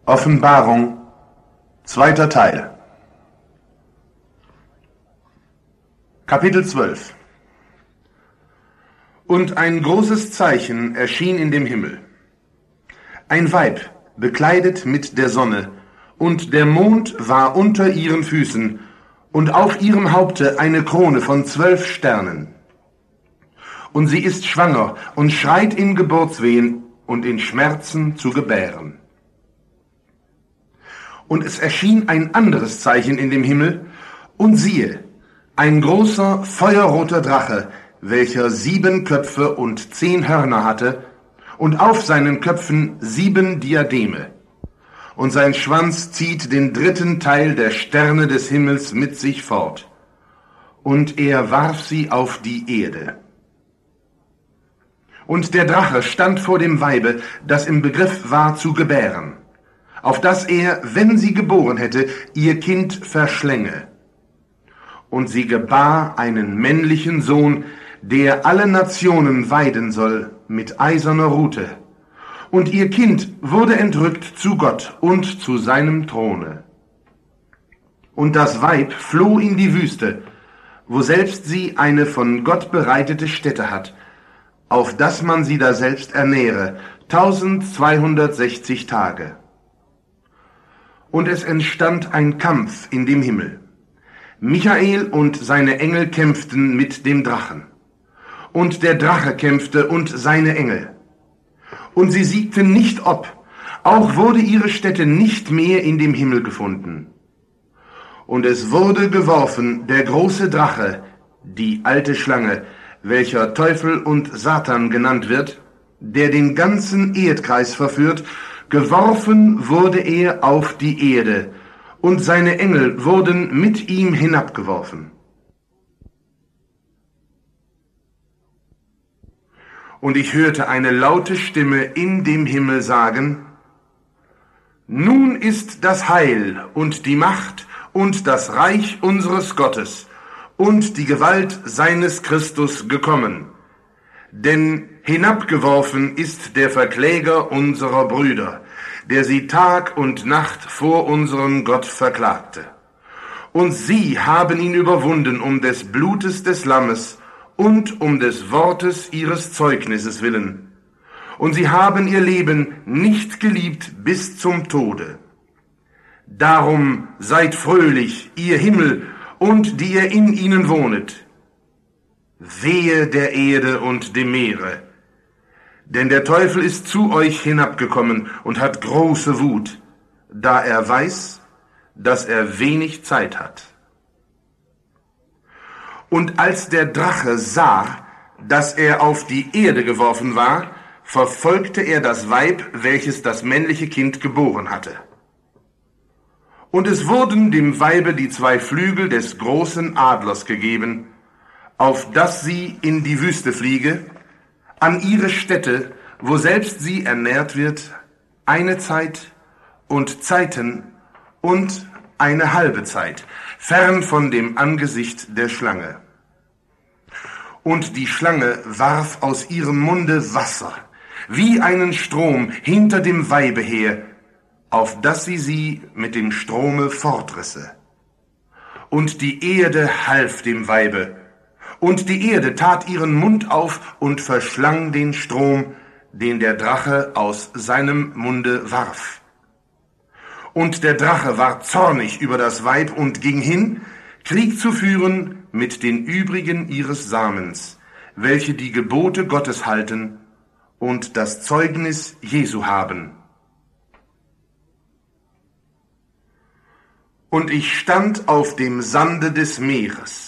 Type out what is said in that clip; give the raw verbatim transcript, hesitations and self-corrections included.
Offenbarung, zweiter Teil. Kapitel zwölf. Und ein großes Zeichen erschien in dem Himmel. Ein Weib, bekleidet mit der Sonne, und der Mond war unter ihren Füßen, und auf ihrem Haupte eine Krone von zwölf Sternen. Und sie ist schwanger und schreit in Geburtswehen und in Schmerzen zu gebären. Und es erschien ein anderes Zeichen in dem Himmel, und siehe, ein großer, feuerroter Drache, welcher sieben Köpfe und zehn Hörner hatte, und auf seinen Köpfen sieben Diademe. Und sein Schwanz zieht den dritten Teil der Sterne des Himmels mit sich fort. Und er warf sie auf die Erde. Und der Drache stand vor dem Weibe, das im Begriff war zu gebären, auf dass er, wenn sie geboren hätte, ihr Kind verschlänge. Und sie gebar einen männlichen Sohn, der alle Nationen weiden soll mit eiserner Rute. Und ihr Kind wurde entrückt zu Gott und zu seinem Throne. Und das Weib floh in die Wüste, wo selbst sie eine von Gott bereitete Stätte hat, auf dass man sie da selbst ernähre, tausendzweihundertsechzig Tage. Und es entstand ein Kampf in dem Himmel. Michael und seine Engel kämpften mit dem Drachen. Und der Drache kämpfte und seine Engel. Und sie siegten nicht ob, auch wurde ihre Stätte nicht mehr in dem Himmel gefunden. Und es wurde geworfen der große Drache, die alte Schlange, welcher Teufel und Satan genannt wird, der den ganzen Erdkreis verführt. Geworfen wurde er auf die Erde, und seine Engel wurden mit ihm hinabgeworfen. Und ich hörte eine laute Stimme in dem Himmel sagen: Nun ist das Heil und die Macht und das Reich unseres Gottes und die Gewalt seines Christus gekommen. Denn hinabgeworfen ist der Verkläger unserer Brüder, der sie Tag und Nacht vor unserem Gott verklagte. Und sie haben ihn überwunden um des Blutes des Lammes und um des Wortes ihres Zeugnisses willen. Und sie haben ihr Leben nicht geliebt bis zum Tode. Darum seid fröhlich, ihr Himmel, und die ihr in ihnen wohnet. Wehe der Erde und dem Meere, denn der Teufel ist zu euch hinabgekommen und hat große Wut, da er weiß, dass er wenig Zeit hat. Und als der Drache sah, dass er auf die Erde geworfen war, verfolgte er das Weib, welches das männliche Kind geboren hatte. Und es wurden dem Weibe die zwei Flügel des großen Adlers gegeben, auf dass sie in die Wüste fliege, an ihre Stätte, wo selbst sie ernährt wird, eine Zeit und Zeiten und eine halbe Zeit, fern von dem Angesicht der Schlange. Und die Schlange warf aus ihrem Munde Wasser, wie einen Strom hinter dem Weibe her, auf dass sie sie mit dem Strome fortrisse. Und die Erde half dem Weibe, und die Erde tat ihren Mund auf und verschlang den Strom, den der Drache aus seinem Munde warf. Und der Drache war zornig über das Weib und ging hin, Krieg zu führen mit den übrigen ihres Samens, welche die Gebote Gottes halten und das Zeugnis Jesu haben. Und ich stand auf dem Sande des Meeres,